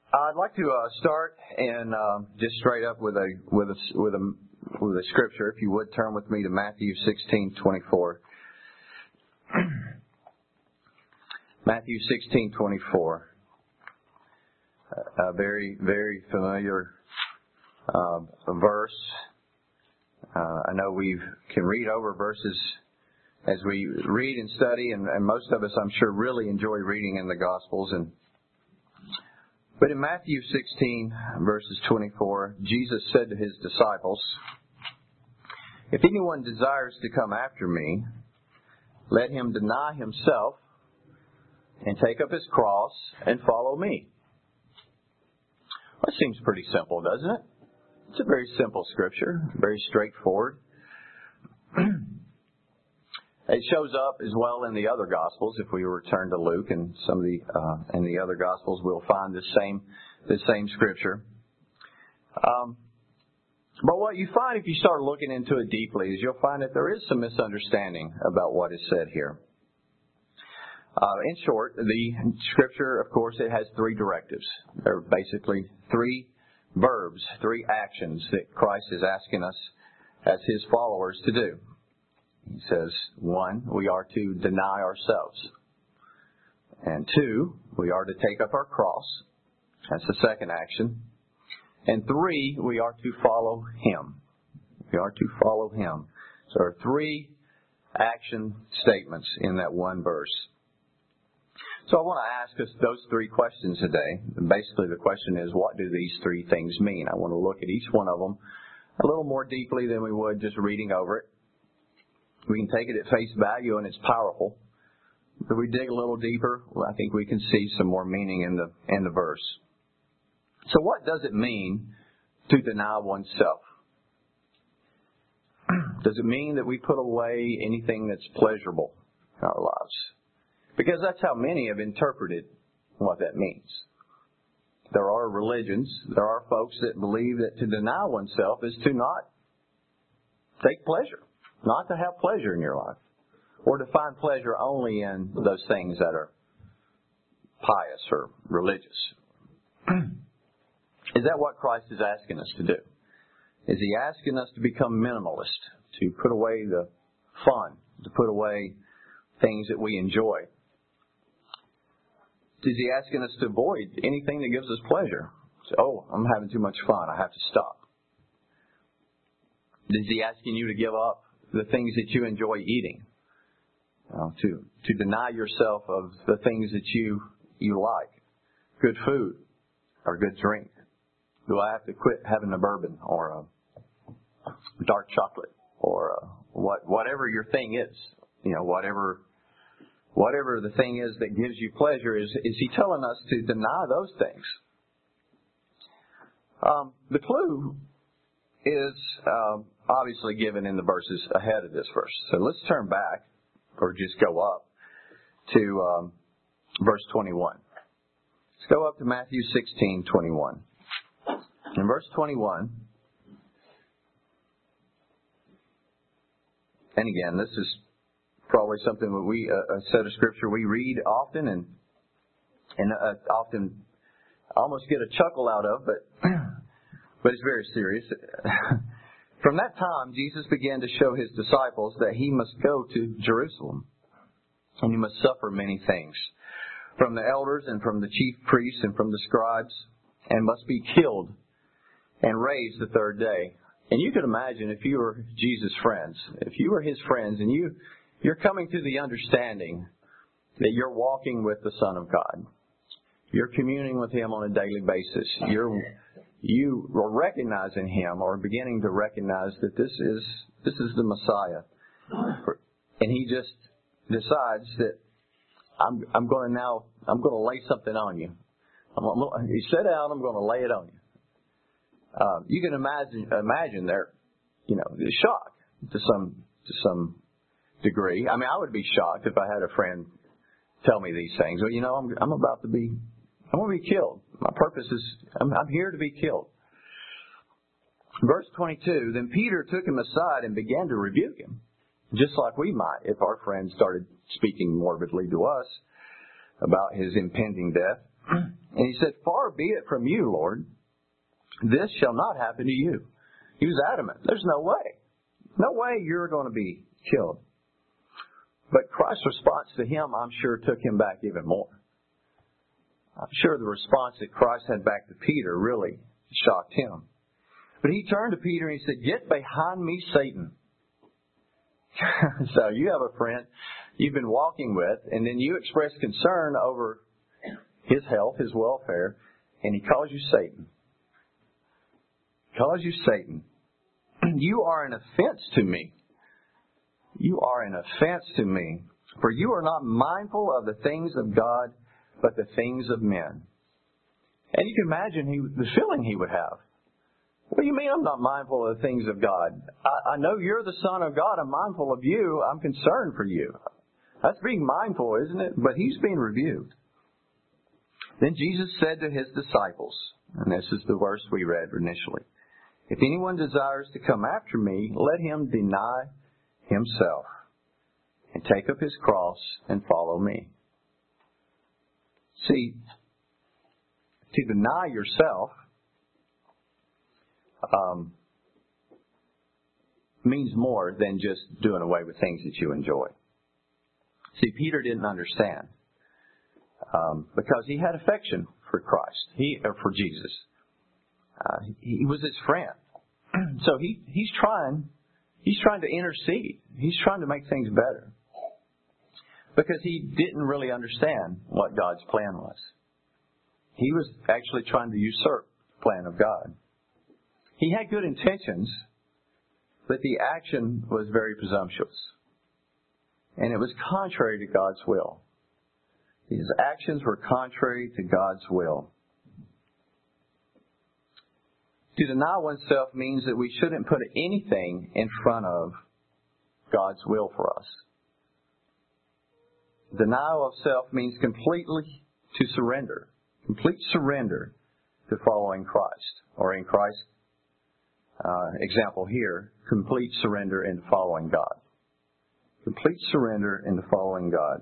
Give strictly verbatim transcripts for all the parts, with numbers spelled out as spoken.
I'd like to uh, start and uh, just straight up with a with a with a with a scripture. If you would turn with me to Matthew sixteen twenty-four. Matthew sixteen twenty-four. A very very familiar uh, verse. Uh, I know we can read over verses as we read and study, and, and most of us, I'm sure, really enjoy reading in the Gospels. And but in Matthew sixteen, verses twenty-four, Jesus said to his disciples, "If anyone desires to come after me, let him deny himself and take up his cross and follow me." That seems pretty simple, doesn't it? It's a very simple scripture, very straightforward. It shows up as well in the other Gospels. If we return to Luke and some of the uh, in the other Gospels, we'll find the same the same scripture. Um, but what you find if you start looking into it deeply is you'll find that there is some misunderstanding about what is said here. Uh, in short, the scripture, of course, it has three directives. There are basically three verbs, three actions that Christ is asking us as his followers to do. He says, one, we are to deny ourselves. And two, we are to take up our cross. That's the second action. And three, we are to follow him. We are to follow him. So there are three action statements in that one verse. So I want to ask us those three questions today. Basically, the question is, what do these three things mean? I want to look at each one of them a little more deeply than we would just reading over it. We can take it at face value, and it's powerful. If we dig a little deeper, well, I think we can see some more meaning in the in the verse. So what does it mean to deny oneself? Does it mean that we put away anything that's pleasurable in our lives? Because that's how many have interpreted what that means. There are religions, there are folks that believe that to deny oneself is to not take pleasure, not to have pleasure in your life, or to find pleasure only in those things that are pious or religious. Is that what Christ is asking us to do? Is he asking us to become minimalist, to put away the fun, to put away things that we enjoy? Is he asking us to avoid anything that gives us pleasure? So, oh, I'm having too much fun, I have to stop. Is he asking you to give up the things that you enjoy eating? Uh, to to deny yourself of the things that you you like, good food or good drink? Do I have to quit having a bourbon or a dark chocolate or a, what whatever your thing is? You know, whatever whatever the thing is that gives you pleasure. Is is he telling us to deny those things? Um, the clue is um, obviously given in the verses ahead of this verse. So let's turn back, or just go up to um, verse twenty-one. Let's go up to Matthew sixteen twenty-one. In verse twenty-one, and again, this is probably something that we, uh, a set of scripture we read often and and uh, often almost get a chuckle out of, but but it's very serious. From that time, Jesus began to show his disciples that he must go to Jerusalem, and he must suffer many things from the elders and from the chief priests and from the scribes, and must be killed and raised the third day. And you can imagine if you were Jesus' friends, if you were his friends, and you, you're coming to the understanding that you're walking with the Son of God. You're communing with him on a daily basis. You're You are recognizing him, or beginning to recognize that this is this is the Messiah, and he just decides that I'm I'm going to now I'm going to lay something on you. I'm, I'm, you sit down. I'm going to lay it on you. Uh, you can imagine imagine their you know the shock to some to some degree. I mean, I would be shocked if I had a friend tell me these things. Well, you know, I'm I'm about to be I'm going to be killed. My purpose is, I'm, I'm here to be killed. Verse twenty-two, then Peter took him aside and began to rebuke him, just like we might if our friend started speaking morbidly to us about his impending death. And he said, "Far be it from you, Lord. This shall not happen to you." He was adamant. There's no way. No way you're going to be killed. But Christ's response to him, I'm sure, took him back even more. I'm sure the response that Christ had back to Peter really shocked him. But he turned to Peter and he said, "Get behind me, Satan." So you have a friend you've been walking with, and then you express concern over his health, his welfare, and he calls you Satan. He calls you Satan. You are an offense to me. You are an offense to me, for you are not mindful of the things of God, but the things of men. And you can imagine he, the feeling he would have. What do you mean I'm not mindful of the things of God? I, I know you're the Son of God. I'm mindful of you. I'm concerned for you. That's being mindful, isn't it? But he's being rebuked. Then Jesus said to his disciples, and this is the verse we read initially, "If anyone desires to come after me, let him deny himself and take up his cross and follow me." See, to deny yourself um, means more than just doing away with things that you enjoy. See, Peter didn't understand um, because he had affection for Christ, he or for Jesus. Uh, he was his friend, so he he's trying he's trying to intercede. He's trying to make things better because he didn't really understand what God's plan was. He was actually trying to usurp the plan of God. He had good intentions, but the action was very presumptuous. And it was contrary to God's will. His actions were contrary to God's will. To deny oneself means that we shouldn't put anything in front of God's will for us. Denial of self means completely to surrender. Complete surrender to following Christ. Or in Christ's uh, example here, complete surrender into following God. Complete surrender into following God.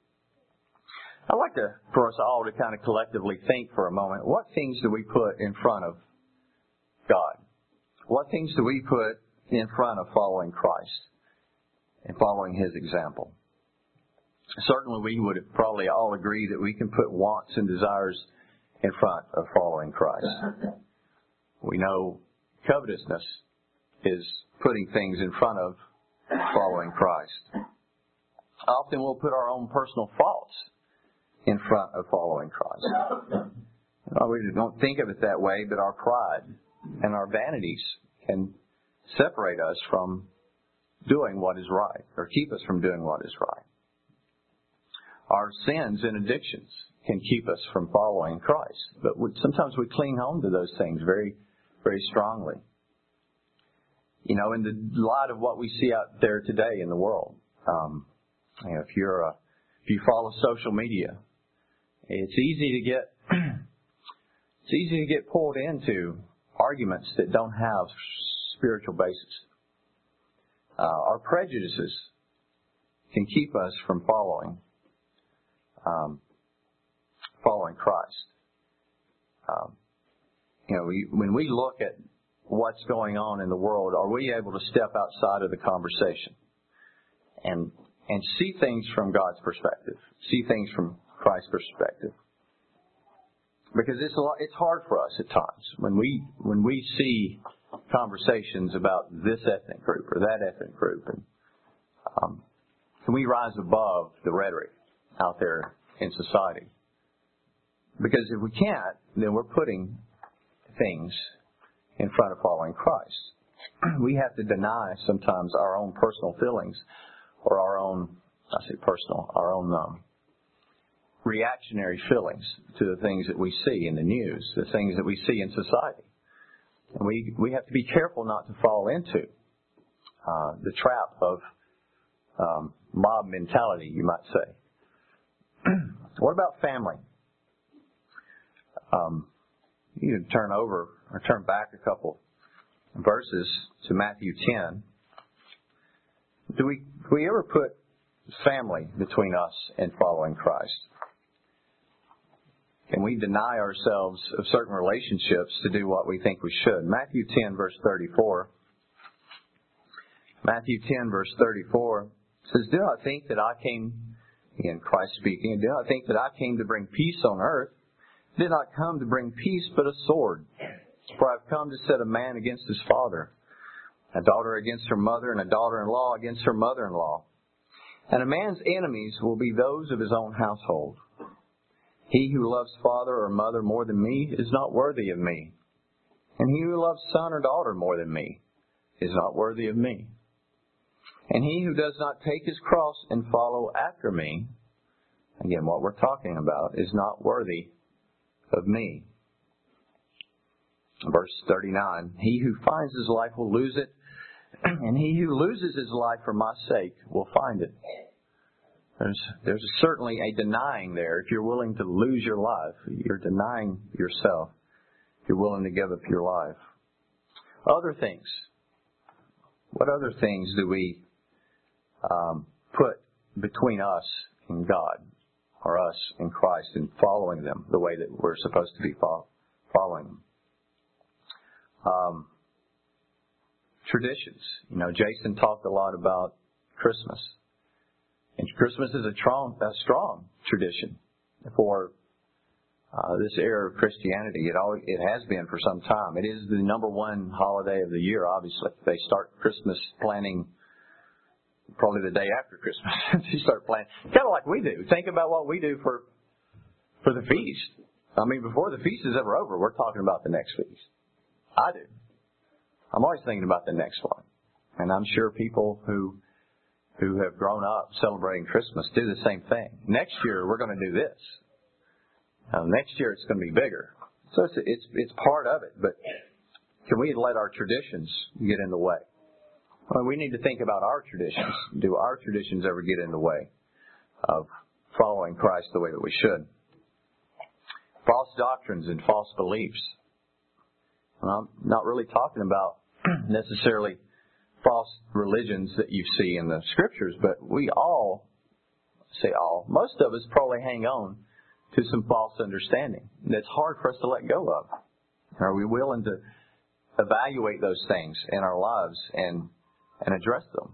I'd like to, for us all to kind of collectively think for a moment, what things do we put in front of God? What things do we put in front of following Christ and following His example? Certainly we would probably all agree that we can put wants and desires in front of following Christ. We know covetousness is putting things in front of following Christ. Often we'll put our own personal faults in front of following Christ. Well, we don't think of it that way, but our pride and our vanities can separate us from doing what is right, or keep us from doing what is right. Our sins and addictions can keep us from following Christ, but sometimes we cling on to those things very, very strongly. You know, in the light of what we see out there today in the world, um, you know, if you're a, if you follow social media, it's easy to get it's easy to get pulled into arguments that don't have spiritual basis. Uh, our prejudices can keep us from following um, following Christ. Um, you know, we, when we look at what's going on in the world, are we able to step outside of the conversation and and see things from God's perspective, see things from Christ's perspective? Because it's a lot, it's hard for us at times when we when we see conversations about this ethnic group or that ethnic group, and um, can we rise above the rhetoric out there in society? Because if we can't, then we're putting things in front of following Christ. We have to deny sometimes our own personal feelings or our own, I say personal, our own um, reactionary feelings to the things that we see in the news, the things that we see in society. And we, we have to be careful not to fall into uh, the trap of um, mob mentality, you might say. What about family? Um, you can turn over or turn back a couple verses to Matthew ten. Do we do we ever put family between us and following Christ? Can we deny ourselves of certain relationships to do what we think we should? Matthew ten, verse thirty-four. Matthew ten, verse thirty-four says, "Do not think that I came," again, Christ speaking, "do not think that I came to bring peace on earth. I did not come to bring peace, but a sword. For I have come to set a man against his father, a daughter against her mother, and a daughter-in-law against her mother-in-law. And a man's enemies will be those of his own household. He who loves father or mother more than me is not worthy of me. And he who loves son or daughter more than me is not worthy of me. And he who does not take his cross and follow after me," again, what we're talking about, "is not worthy of me." Verse thirty-nine, "He who finds his life will lose it, and he who loses his life for my sake will find it." There's, there's certainly a denying there. If you're willing to lose your life, you're denying yourself. If you're willing to give up your life. Other things. What other things do we um, put between us and God, or us and Christ, in following them the way that we're supposed to be following them? Um, traditions. You know, Jason talked a lot about Christmas. And Christmas is a strong, a strong tradition for uh, this era of Christianity. It always, it has been for some time. It is the number one holiday of the year, obviously. They start Christmas planning probably the day after Christmas. You start planning. Kind of like we do. Think about what we do for for the feast. I mean, before the feast is ever over, we're talking about the next feast. I do. I'm always thinking about the next one. And I'm sure people who who have grown up celebrating Christmas do the same thing. Next year, we're going to do this. Uh, next year, it's going to be bigger. So it's, it's, it's part of it. But can we let our traditions get in the way? Well, we need to think about our traditions. Do our traditions ever get in the way of following Christ the way that we should? False doctrines and false beliefs. Well, I'm not really talking about necessarily false religions that you see in the scriptures, but we all, say all, most of us probably hang on to some false understanding that's hard for us to let go of. Are we willing to evaluate those things in our lives and and address them?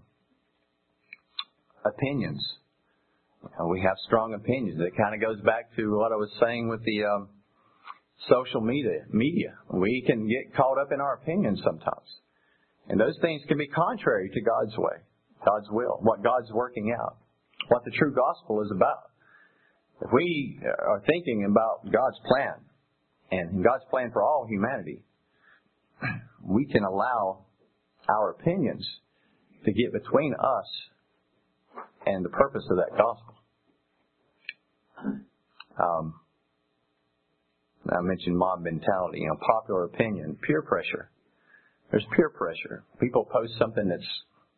Opinions. You know, we have strong opinions. It kind of goes back to what I was saying with the um, social media. Media. We can get caught up in our opinions sometimes. And those things can be contrary to God's way, God's will, what God's working out, what the true gospel is about. If we are thinking about God's plan and God's plan for all humanity, we can allow our opinions to get between us and the purpose of that gospel. Um, I mentioned mob mentality, you know, popular opinion, peer pressure. There's peer pressure. People post something that's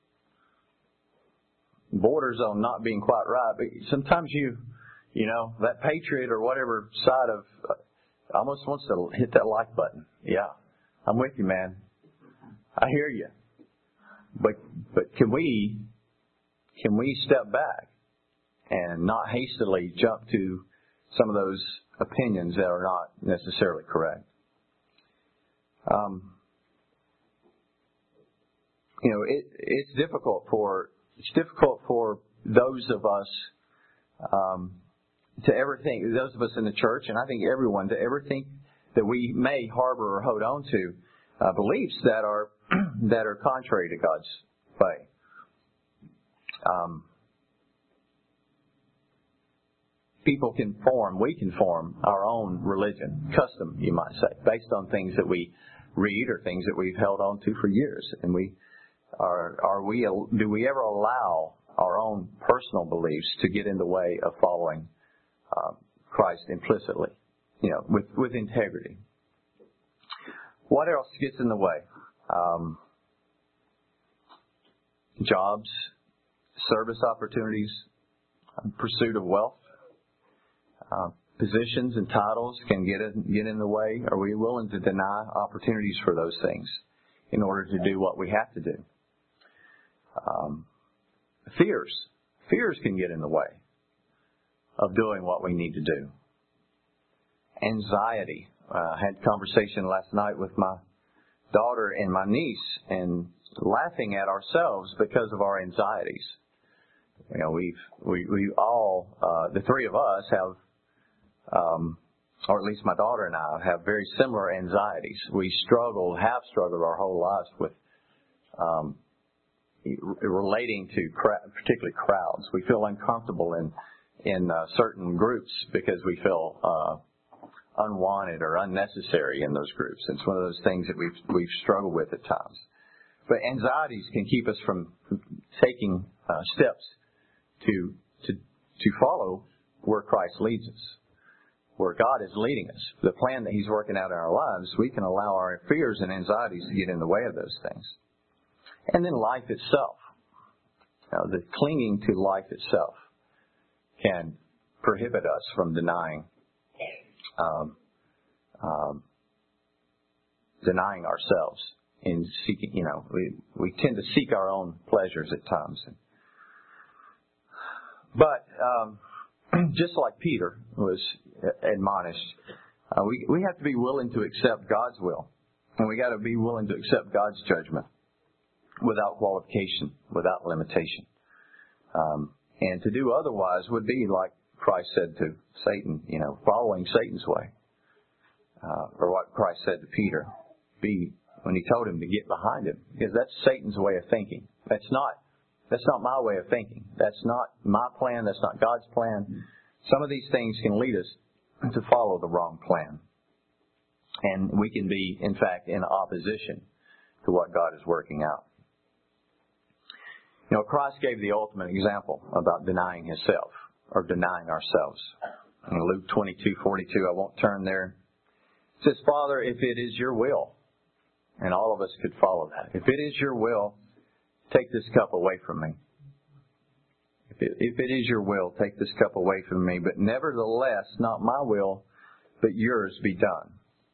borders on not being quite right, but sometimes you, you know, that patriot or whatever side of uh, almost wants to hit that like button. Yeah, I'm with you, man. I hear you. But but can we can we step back and not hastily jump to some of those opinions that are not necessarily correct? Um, you know, it it's difficult for it's difficult for those of us um, to ever think, those of us in the church, and I think everyone, to ever think that we may harbor or hold on to uh, beliefs that are that are contrary to God's way. Um, people can form, we can form our own religion, custom, you might say, based on things that we read or things that we've held on to for years. And we are, are we, do we ever allow our own personal beliefs to get in the way of following uh, Christ implicitly, you know, with, with integrity? What else gets in the way? Um, jobs, service opportunities, pursuit of wealth, uh, positions and titles can get in, get in the way. Are we willing to deny opportunities for those things in order to do what we have to do? Um, fears. Fears can get in the way of doing what we need to do. anxiety. Uh, I had a conversation last night with my daughter and my niece, and laughing at ourselves because of our anxieties. You know, we've we we all uh, the three of us have, um, or at least my daughter and I have very similar anxieties. We struggled, have struggled our whole lives with um, relating to cra- particularly crowds. We feel uncomfortable in in uh, certain groups because we feel uh, unwanted or unnecessary in those groups. It's one of those things that we've we've struggled with at times. But anxieties can keep us from taking uh, steps to to to follow where Christ leads us, where God is leading us, the plan that He's working out in our lives. We can allow our fears and anxieties to get in the way of those things. And then life itself, you know, the clinging to life itself can prohibit us from denying um, um, denying ourselves in seeking. You know, we we tend to seek our own pleasures at times. But um, just like Peter was admonished, uh, we we have to be willing to accept God's will, and we got to be willing to accept God's judgment without qualification, without limitation. Um, and to do otherwise would be like Christ said to Satan, you know, following Satan's way, uh, or what Christ said to Peter, be when He told him to get behind Him, because that's Satan's way of thinking. That's not. That's not my way of thinking. That's not my plan. That's not God's plan. Some of these things can lead us to follow the wrong plan. And we can be, in fact, in opposition to what God is working out. You know, Christ gave the ultimate example about denying Himself, or denying ourselves. In Luke twenty-two forty-two, I won't turn there. It says, Father, if it is your will, and all of us could follow that. If it is your will, take this cup away from me. If it, if it is your will, take this cup away from me. But nevertheless, not my will, but yours be done.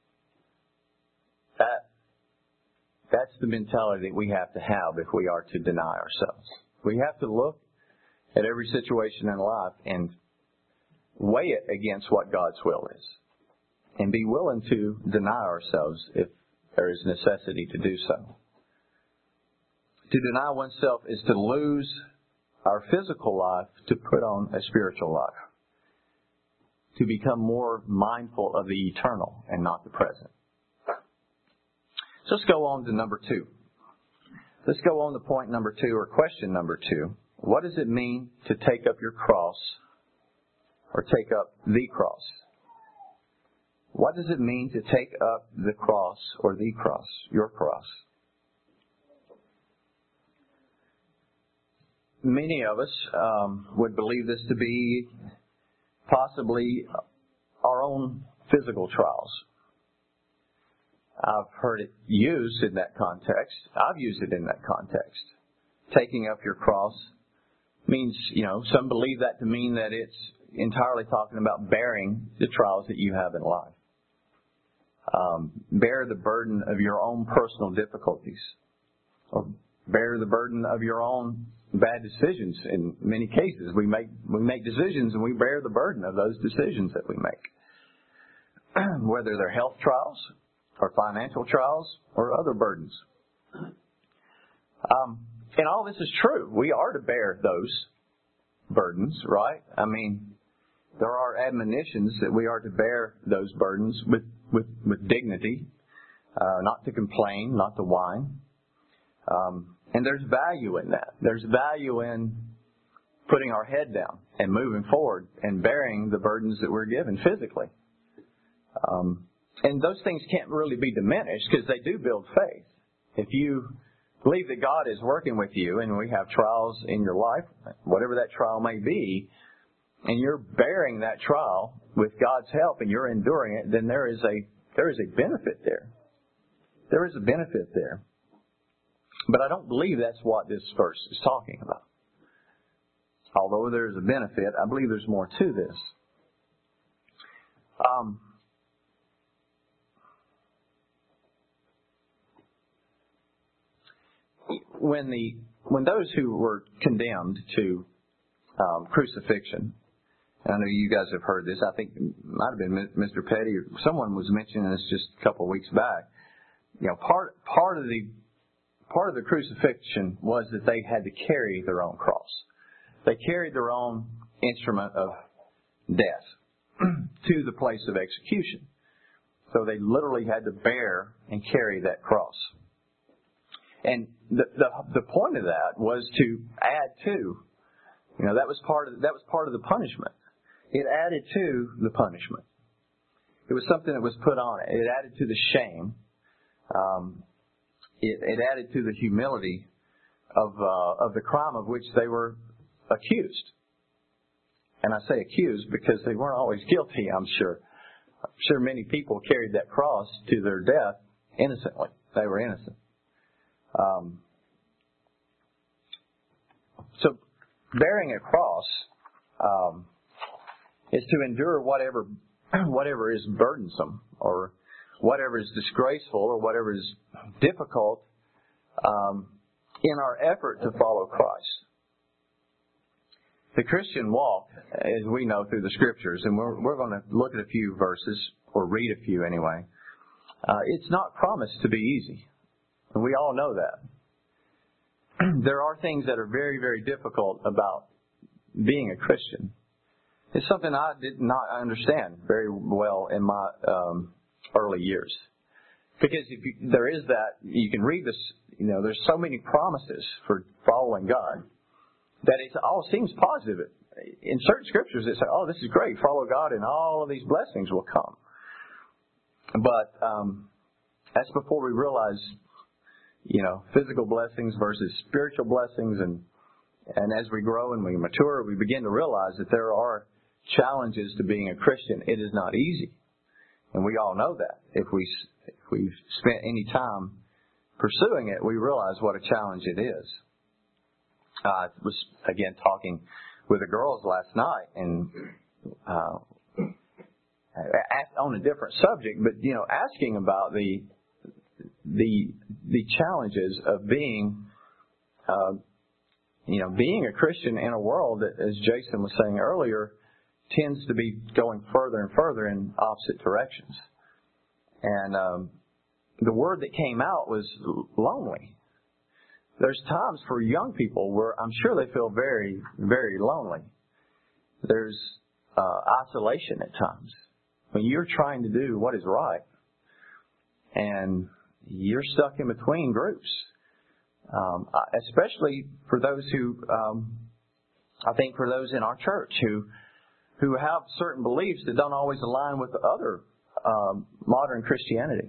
That, that's the mentality that we have to have if we are to deny ourselves. We have to look at every situation in life and weigh it against what God's will is. And be willing to deny ourselves if there is necessity to do so. To deny oneself is to lose our physical life to put on a spiritual life. To become more mindful of the eternal and not the present. So let's go on to number two. Let's go on to point number two, or question number two. What does it mean to take up your cross, or take up the cross? What does it mean to take up the cross, or the cross, your cross? Many of us um, would believe this to be possibly our own physical trials. I've heard it used in that context. I've used it in that context. Taking up your cross means, you know, some believe that to mean that it's entirely talking about bearing the trials that you have in life. Um, bear the burden of your own personal difficulties, or bear the burden of your own bad decisions. In many cases, we make we make decisions and we bear the burden of those decisions that we make, whether they're health trials or financial trials or other burdens. Um, and all this is true. We are to bear those burdens, right? I mean, there are admonitions that we are to bear those burdens with with, with dignity, uh, not to complain, not to whine. Um, and there's value in that. There's value in putting our head down and moving forward and bearing the burdens that we're given physically. Um, and those things can't really be diminished because they do build faith. If you believe that God is working with you and we have trials in your life, whatever that trial may be, and you're bearing that trial with God's help and you're enduring it, then there is a there is a benefit there. There is a benefit there. But I don't believe that's what this verse is talking about. Although there's a benefit, I believe there's more to this. Um, when the when those who were condemned to um, crucifixion, I know you guys have heard this. I think it might have been Mister Petty or someone was mentioning this just a couple of weeks back. You know, part part of the part of the crucifixion was that they had to carry their own cross. They carried their own instrument of death to the place of execution. So they literally had to bear and carry that cross. And the the, the point of that was to add to, you know, that was part of that was part of the punishment. It added to the punishment. It was something that was put on it. It added to the shame. Um, it, it added to the humility of uh, of the crime of which they were accused. And I say accused because they weren't always guilty, I'm sure. I'm sure many people carried that cross to their death innocently. They were innocent. Um, so bearing a cross um, is to endure whatever whatever is burdensome or whatever is disgraceful or whatever is difficult um, in our effort to follow Christ. The Christian walk, as we know through the Scriptures, and we're, we're going to look at a few verses, or read a few anyway, uh, it's not promised to be easy. And we all know that. There are things that are very, very difficult about being a Christian. It's something I did not understand very well in my um, early years. Because if you, there is that, you can read this, you know, there's so many promises for following God that it all seems positive. In certain scriptures it says, oh, this is great, follow God and all of these blessings will come. But um, that's before we realize, you know, physical blessings versus spiritual blessings. And, and as we grow and we mature, we begin to realize that there are challenges to being a Christian. It is not easy. And we all know that. If, we, if we've spent any time pursuing it, we realize what a challenge it is. I was, again, talking with the girls last night and uh, on a different subject, but, you know, asking about the the the challenges of being, uh, you know, being a Christian in a world that, as Jason was saying earlier, tends to be going further and further in opposite directions. And um, the word that came out was lonely. There's times for young people where I'm sure they feel very, very lonely. There's uh, isolation at times when you're trying to do what is right and you're stuck in between groups. Um, especially for those who, um, I think for those in our church who who have certain beliefs that don't always align with the other um, modern Christianity.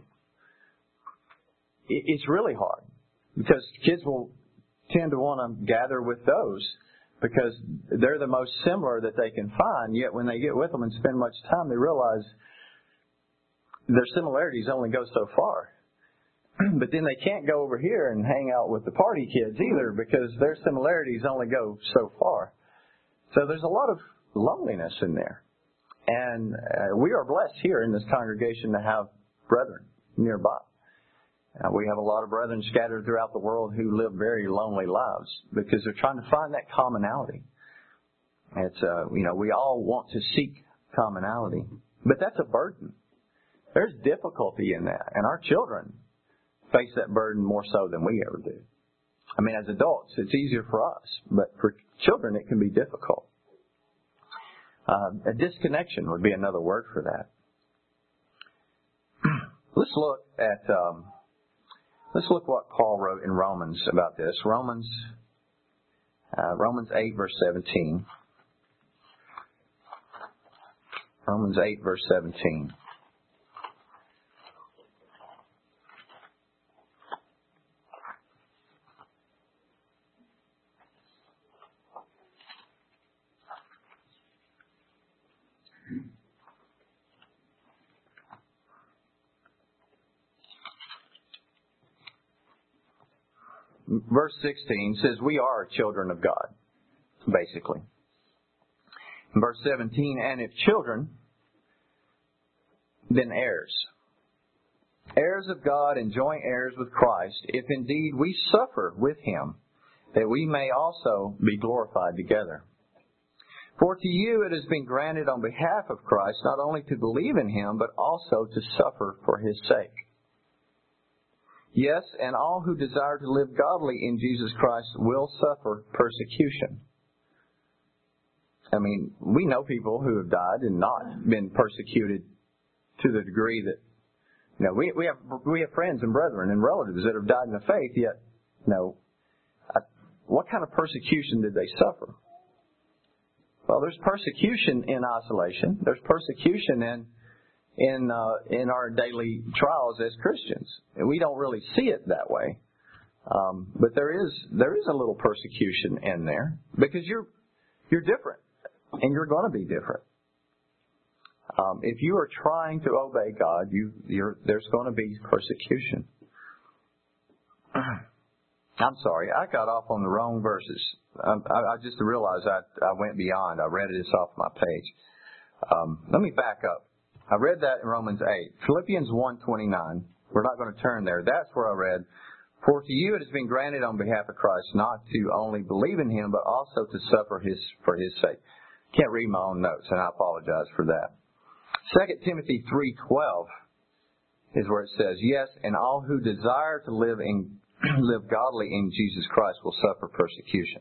It, it's really hard. Because kids will tend to want to gather with those because they're the most similar that they can find. Yet when they get with them and spend much time, they realize their similarities only go so far. But then they can't go over here and hang out with the party kids either because their similarities only go so far. So there's a lot of loneliness in there. And uh, we are blessed here in this congregation to have brethren nearby. Uh, we have a lot of brethren scattered throughout the world who live very lonely lives because they're trying to find that commonality. It's, uh, you know, we all want to seek commonality, but that's a burden. There's difficulty in that, and our children face that burden more so than we ever do. I mean, as adults, it's easier for us, but for children, it can be difficult. Uh, a disconnection would be another word for that. Let's look at... Um, Let's look what Paul wrote in Romans about this. Romans, uh, Romans eight, verse seventeen. Romans eight, verse seventeen. Verse sixteen says we are children of God, basically. In verse seventeen, and if children, then heirs. Heirs of God and joint heirs with Christ, if indeed we suffer with Him, that we may also be glorified together. For to you it has been granted on behalf of Christ not only to believe in Him, but also to suffer for His sake. Yes, and all who desire to live godly in Jesus Christ will suffer persecution. I mean, we know people who have died and not been persecuted to the degree that, you know, we, we have we have friends and brethren and relatives that have died in the faith, yet, you know, what kind of persecution did they suffer? Well, there's persecution in isolation. There's persecution in in uh, in our daily trials as Christians. And we don't really see it that way, um, but there is there is a little persecution in there because you're you're different, and you're going to be different. Um, if you are trying to obey God, you you're, there's going to be persecution. I'm sorry, I got off on the wrong verses. Um, I, I just realized I, I went beyond. I read this off my page. Um, let me back up. I read that in Romans eight. Philippians one twenty-nine. We're not going to turn there. That's where I read, for to you it has been granted on behalf of Christ not to only believe in Him, but also to suffer his for His sake. Can't read my own notes, and I apologize for that. Second Timothy three twelve is where it says, yes, and all who desire to live in live godly in Jesus Christ will suffer persecution.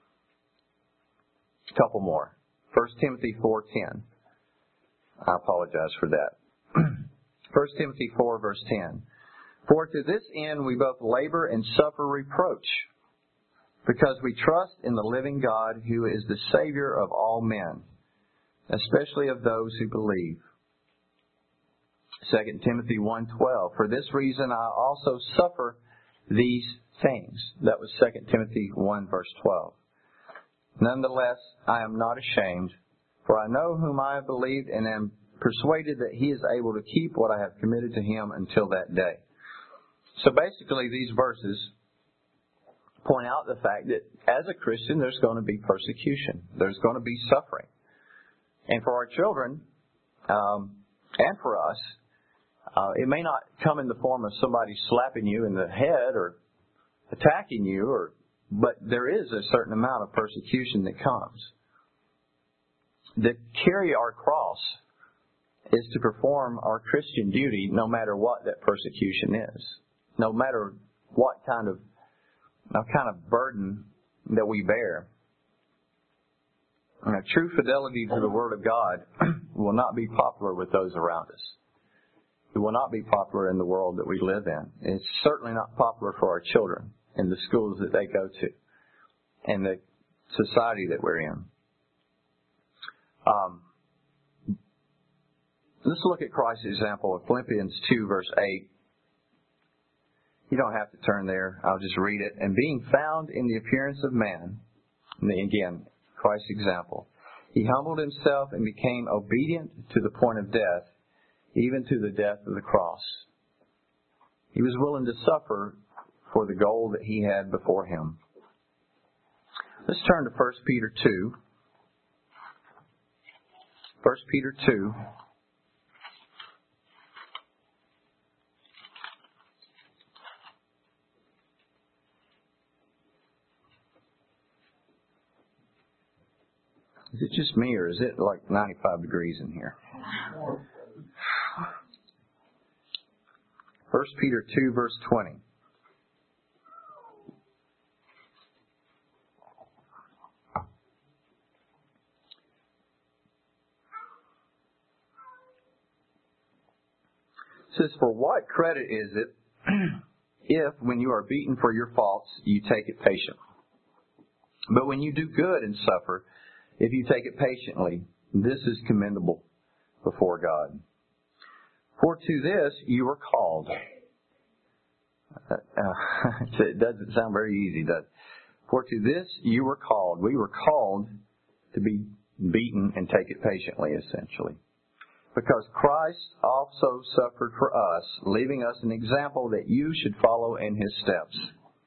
A couple more. First Timothy four ten. I apologize for that. First Timothy four verse ten. For to this end we both labor and suffer reproach, because we trust in the living God, who is the Savior of all men, especially of those who believe. Second Timothy one twelve. For this reason I also suffer these things. That was Second Timothy one verse twelve. Nonetheless, I am not ashamed, for I know whom I have believed and am persuaded that He is able to keep what I have committed to Him until that day. So basically these verses point out the fact that as a Christian there's going to be persecution. There's going to be suffering. And for our children, um, and for us, uh, it may not come in the form of somebody slapping you in the head or attacking you, or but there is a certain amount of persecution that comes. To carry our cross is to perform our Christian duty no matter what that persecution is. No matter what kind of, what kind of burden that we bear. And a true fidelity to the Word of God will not be popular with those around us. It will not be popular in the world that we live in. It's certainly not popular for our children in the schools that they go to and the society that we're in. Um, let's look at Christ's example of Philippians two verse eight. You don't have to turn there. I'll just read it. And being found in the appearance of man, and again, Christ's example, He humbled Himself and became obedient to the point of death, even to the death of the cross. He was willing to suffer for the goal that He had before Him. Let's turn to First Peter two. First Peter two. Is it just me, or is it like ninety-five degrees in here? First Peter two, verse twenty. It says, for what credit is it if, when you are beaten for your faults, you take it patiently? But when you do good and suffer, if you take it patiently, this is commendable before God. For to this you were called. Uh, it doesn't sound very easy, does it? For to this you were called. We were called to be beaten and take it patiently, essentially. Because Christ also suffered for us, leaving us an example that you should follow in His steps.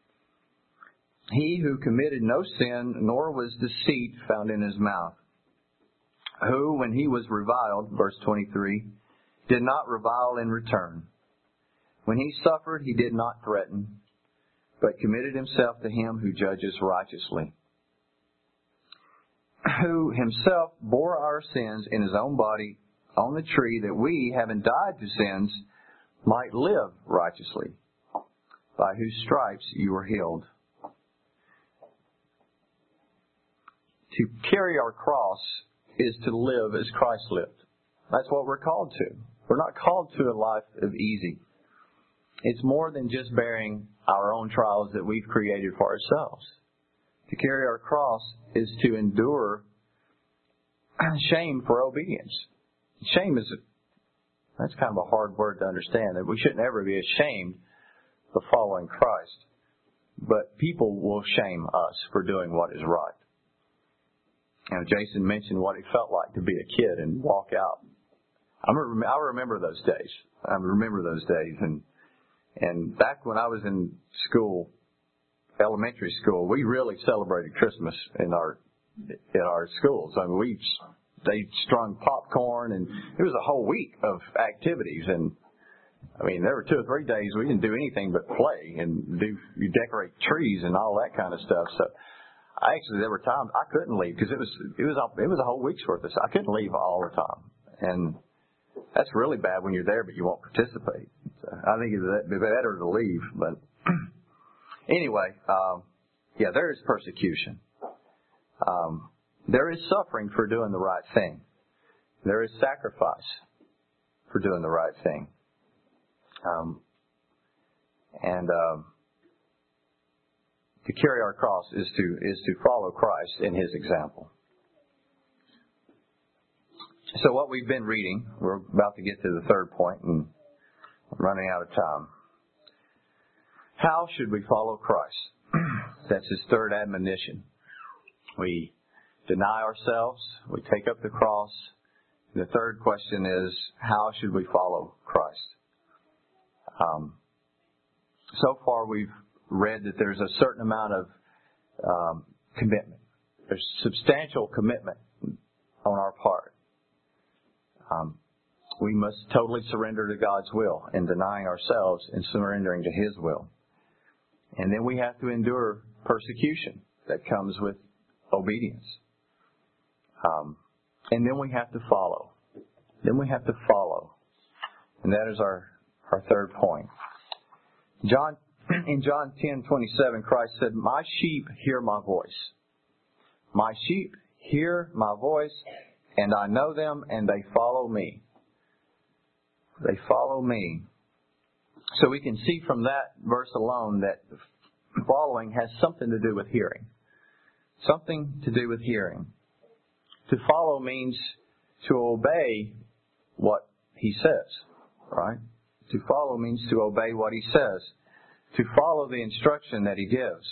He who committed no sin, nor was deceit found in His mouth, who, when He was reviled, verse twenty-three, did not revile in return. When He suffered, He did not threaten, but committed Himself to Him who judges righteously. who himself bore our sins in his own body on the tree, that we, having died to sins, might live righteously, by whose stripes you were healed. To carry our cross is to live as Christ lived. That's what we're called to. We're not called to a life of easy. It's more than just bearing our own trials that we've created for ourselves. To carry our cross is to endure shame for obedience. Shame is, a, that's kind of a hard word to understand, that we shouldn't ever be ashamed of following Christ. But people will shame us for doing what is right. You know, Jason mentioned what it felt like to be a kid and walk out. I remember, I remember those days. I remember those days. And and back when I was in school, elementary school, we really celebrated Christmas in our in our schools. I mean, we they strung popcorn, and it was a whole week of activities. And I mean, there were two or three days we didn't do anything but play and do you decorate trees and all that kind of stuff. So. I actually, there were times I couldn't leave because it was it was a, it was a whole week's worth of stuff. I couldn't leave all the time, and that's really bad when you're there but you won't participate. So I think it'd be better to leave. But anyway, um, yeah, there is persecution. Um, there is suffering for doing the right thing. There is sacrifice for doing the right thing, um, and. Um, To carry our cross is to is to follow Christ in His example. So what we've been reading, we're about to get to the third point, and I'm running out of time. How should we follow Christ? That's His third admonition. We deny ourselves, we take up the cross. The third question is, how should we follow Christ? Um, so far we've read that there's a certain amount of um, commitment. There's substantial commitment on our part. Um, we must totally surrender to God's will in denying ourselves and surrendering to His will. And then we have to endure persecution that comes with obedience. Um, and then we have to follow. Then we have to follow. And that is our, our third point. John In John ten twenty-seven, Christ said, "My sheep hear my voice. My sheep hear my voice, and I know them, and they follow me." They follow me. So we can see from that verse alone that following has something to do with hearing. Something to do with hearing. To follow means to obey what He says, right? To follow means to obey what He says. To follow the instruction that He gives.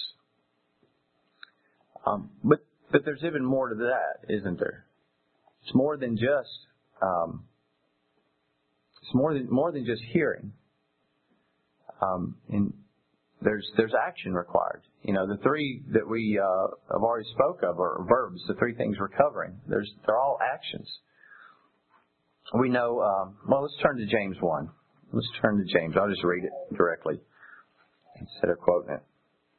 Um, but but there's even more to that, isn't there? It's more than just um, it's more than more than just hearing. Um, and there's there's action required. You know, the three that we uh, have already spoke of are verbs. The three things we're covering. There's they're all actions. We know. Um, well, let's turn to James one. Let's turn to James. I'll just read it directly instead of quoting it.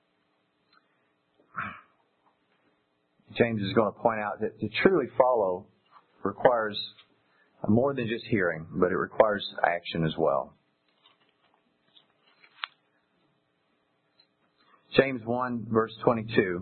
James is going to point out that to truly follow requires more than just hearing, but it requires action as well. James one, verse twenty-two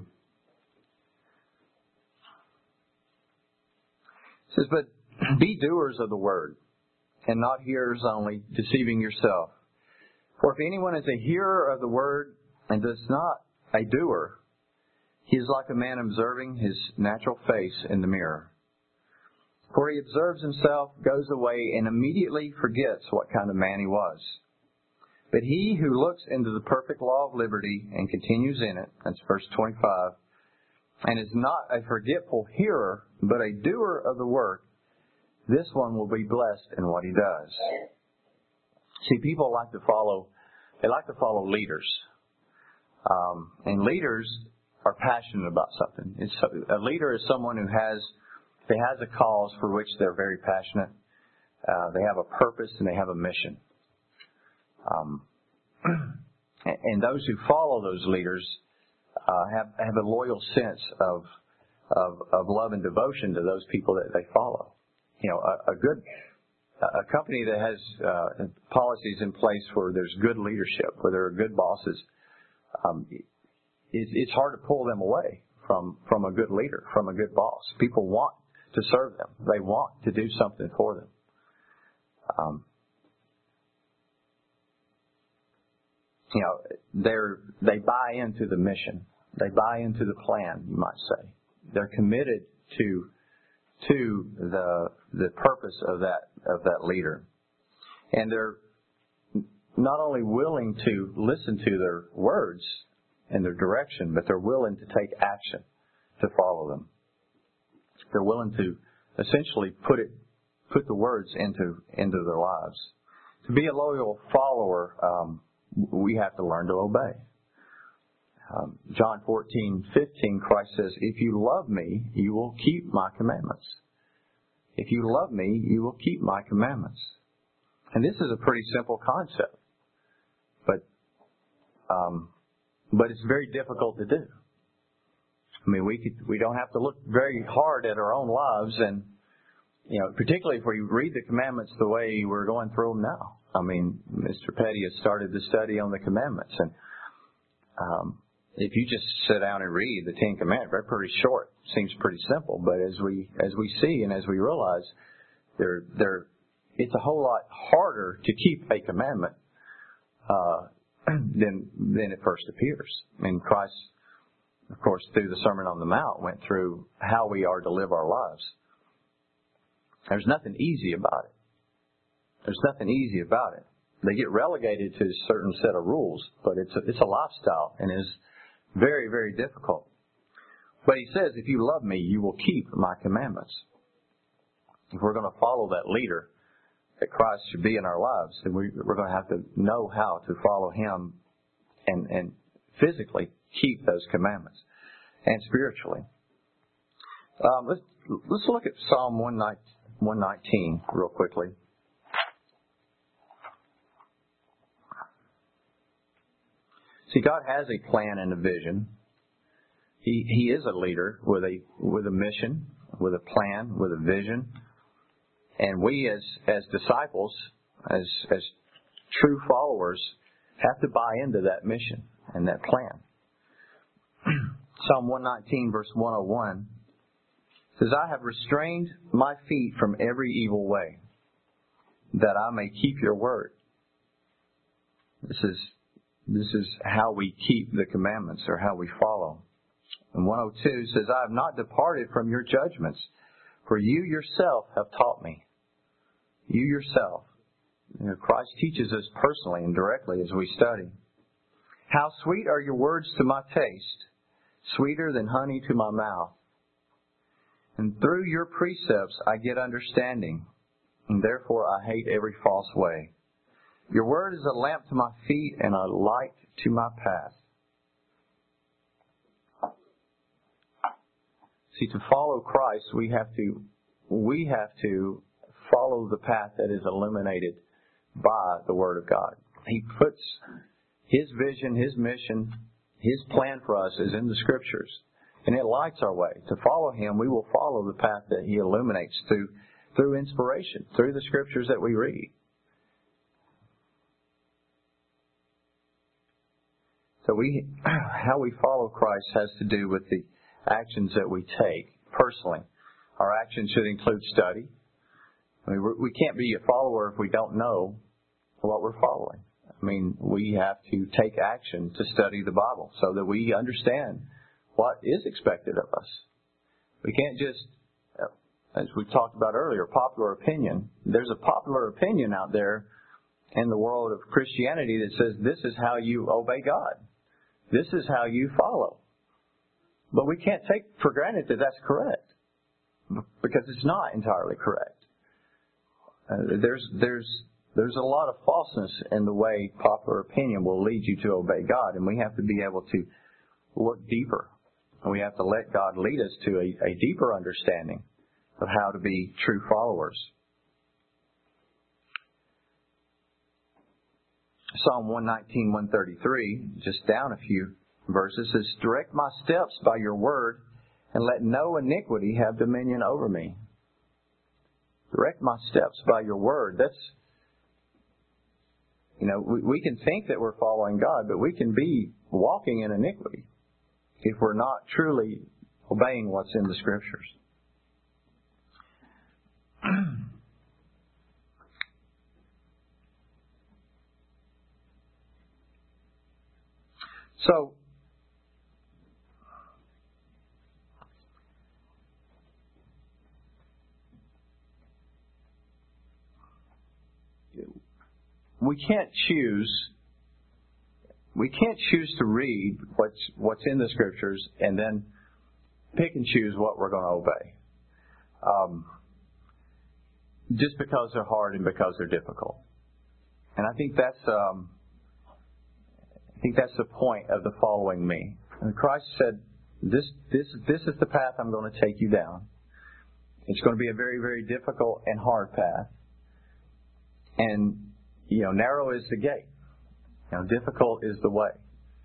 says, "But be doers of the word, and not hearers only, deceiving yourself. For if anyone is a hearer of the word and does not a doer, he is like a man observing his natural face in the mirror. For he observes himself, goes away, and immediately forgets what kind of man he was. But he who looks into the perfect law of liberty and continues in it," that's verse twenty-five, "and is not a forgetful hearer, but a doer of the work, this one will be blessed in what he does." See, people like to follow, they like to follow leaders. Um, and leaders are passionate about something. It's, a leader is someone who has, they has a cause for which they're very passionate. Uh, they have a purpose and they have a mission. Um, and those who follow those leaders uh, have have a loyal sense of of, of love and devotion to those people that they follow. You know, a, a good a company that has uh, policies in place where there's good leadership, where there are good bosses, um, it, it's hard to pull them away from, from a good leader, from a good boss. People want to serve them. They want to do something for them. Um, you know, they're they buy into the mission. They buy into the plan, you might say. They're committed to to the the purpose of that of that leader, and they're not only willing to listen to their words and their direction, but they're willing to take action to follow them. They're willing to essentially put it put the words into into their lives. To be a loyal follower, um, we have to learn to obey. Um, John fourteen fifteen, Christ says, "If you love me, you will keep my commandments." If you love me, you will keep my commandments. And this is a pretty simple concept, but um, but it's very difficult to do. I mean, we could, we don't have to look very hard at our own lives, and you know, particularly if we read the commandments the way we're going through them now. I mean, Mister Petty has started the study on the commandments, and um, if you just sit down and read the Ten Commandments, they're pretty short. Seems pretty simple, but as we as we see and as we realize, they're they're it's a whole lot harder to keep a commandment uh, than than it first appears. I mean, Christ, of course, through the Sermon on the Mount, went through how we are to live our lives. There's nothing easy about it. There's nothing easy about it. They get relegated to a certain set of rules, but it's a, it's a lifestyle and is very, very difficult. But he says, if you love me, you will keep my commandments. If we're going to follow that leader that Christ should be in our lives, then we, we're going to have to know how to follow him and, and physically keep those commandments, and spiritually. Um, let's, let's look at Psalm one nineteen real quickly. See, God has a plan and a vision. He He is a leader with a with a mission, with a plan, with a vision. And we as as disciples, as as true followers, have to buy into that mission and that plan. Psalm one nineteen verse one oh one says, "I have restrained my feet from every evil way, that I may keep your word." This is This is how we keep the commandments, or how we follow. And one oh two says, "I have not departed from your judgments, for you yourself have taught me." You yourself. You know, Christ teaches us personally and directly as we study. "How sweet are your words to my taste, sweeter than honey to my mouth. And through your precepts I get understanding, and therefore I hate every false way. Your word is a lamp to my feet and a light to my path." See, to follow Christ, we have to we have to follow the path that is illuminated by the Word of God. He puts His vision, His mission, His plan for us is in the Scriptures, and it lights our way. To follow Him, we will follow the path that He illuminates through through inspiration, through the Scriptures that we read. So we, how we follow Christ has to do with the actions that we take personally. Our actions should include study. I mean, we can't be a follower if we don't know what we're following. I mean, we have to take action to study the Bible so that we understand what is expected of us. We can't just, as we talked about earlier, popular opinion. There's a popular opinion out there in the world of Christianity that says this is how you obey God. This is how you follow. But we can't take for granted that that's correct, because it's not entirely correct. Uh, there's there's there's a lot of falseness in the way popular opinion will lead you to obey God, and we have to be able to look deeper. And we have to let God lead us to a, a deeper understanding of how to be true followers. Psalm one nineteen, one thirty-three, just down a few verses, says, "Direct my steps by your word, and let no iniquity have dominion over me. Direct my steps by your word. That's, you know, we, we can think that we're following God, but we can be walking in iniquity if we're not truly obeying what's in the Scriptures. So, we can't choose, we can't choose to read what's, what's in the Scriptures and then pick and choose what we're going to obey. Um, just because they're hard and because they're difficult. And I think that's, um, I think that's the point of the following me. And Christ said, this, this, this is the path I'm going to take you down. It's going to be a very, very difficult and hard path. And, you know, narrow is the gate. You know, difficult is the way.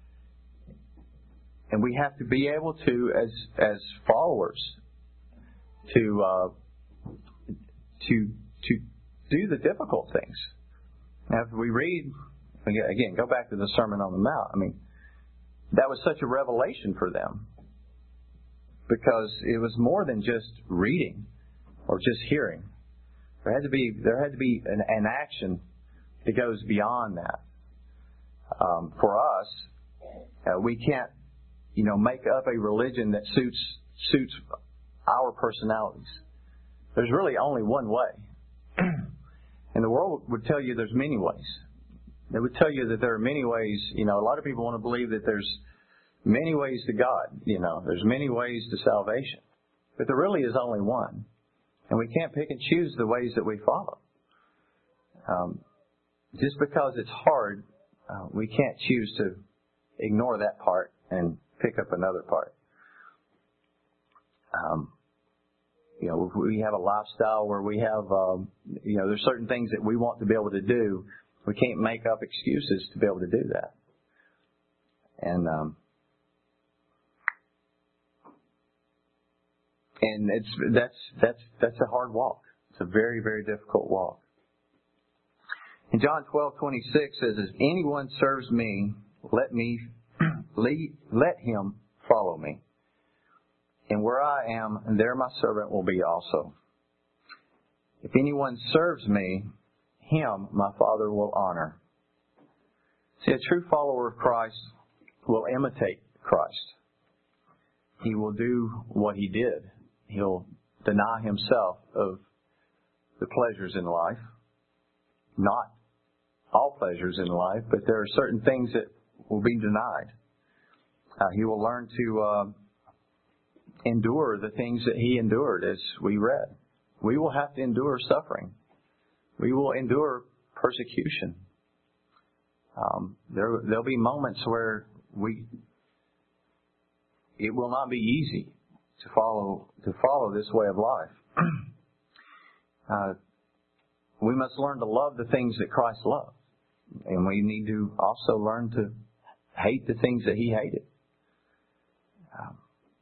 And we have to be able to, as, as followers, to, uh, to, to do the difficult things. Now, if we read, again, go back to the Sermon on the Mount. I mean, that was such a revelation for them because it was more than just reading or just hearing. There had to be there had to be an, an action that goes beyond that. Um, for us, uh, we can't, you know, make up a religion that suits suits our personalities. There's really only one way, and the world would tell you there's many ways. They would tell you that there are many ways. You know, a lot of people want to believe that there's many ways to God. You know, there's many ways to salvation. But there really is only one. And we can't pick and choose the ways that we follow. Um, just because it's hard, uh, we can't choose to ignore that part and pick up another part. Um, you know, we have a lifestyle where we have, um, you know, there's certain things that we want to be able to do. We can't make up excuses to be able to do that. And um, and it's that's that's that's a hard walk. It's a very, very difficult walk. In John twelve twenty six says, "If anyone serves me, let me lead, let him follow me. And where I am, there my servant will be also. If anyone serves me, him my Father will honor." See, a true follower of Christ will imitate Christ. He will do what he did. He'll deny himself of the pleasures in life. Not all pleasures in life, but there are certain things that will be denied. Uh, he will learn to uh, endure the things that he endured, as we read. We will have to endure suffering. We will endure persecution. Um, there, there'll be moments where we, it will not be easy to follow to follow this way of life. uh, we must learn to love the things that Christ loved, and we need to also learn to hate the things that he hated. Um,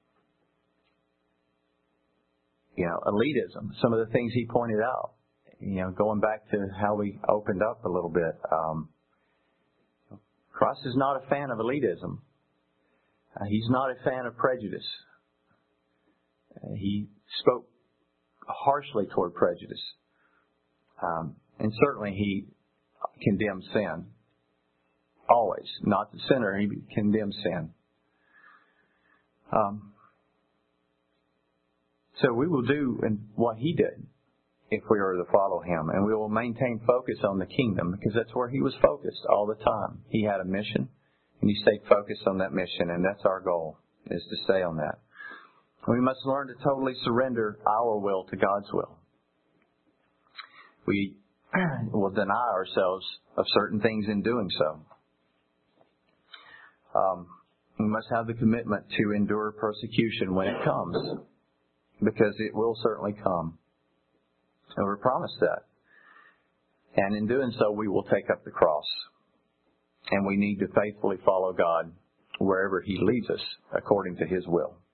you know, elitism. Some of the things he pointed out. You know, going back to how we opened up a little bit. Um, Christ is not a fan of elitism. Uh, he's not a fan of prejudice. Uh, he spoke harshly toward prejudice. Um, and certainly he condemned sin. Always. Not the sinner. He condemns sin. Um, so we will do what he did if we are to follow him. And we will maintain focus on the kingdom because that's where he was focused all the time. He had a mission and he stayed focused on that mission, and that's our goal, is to stay on that. We must learn to totally surrender our will to God's will. We will deny ourselves of certain things in doing so. Um, we must have the commitment to endure persecution when it comes, because it will certainly come. And we're promised that. And in doing so, we will take up the cross. And we need to faithfully follow God wherever he leads us according to his will.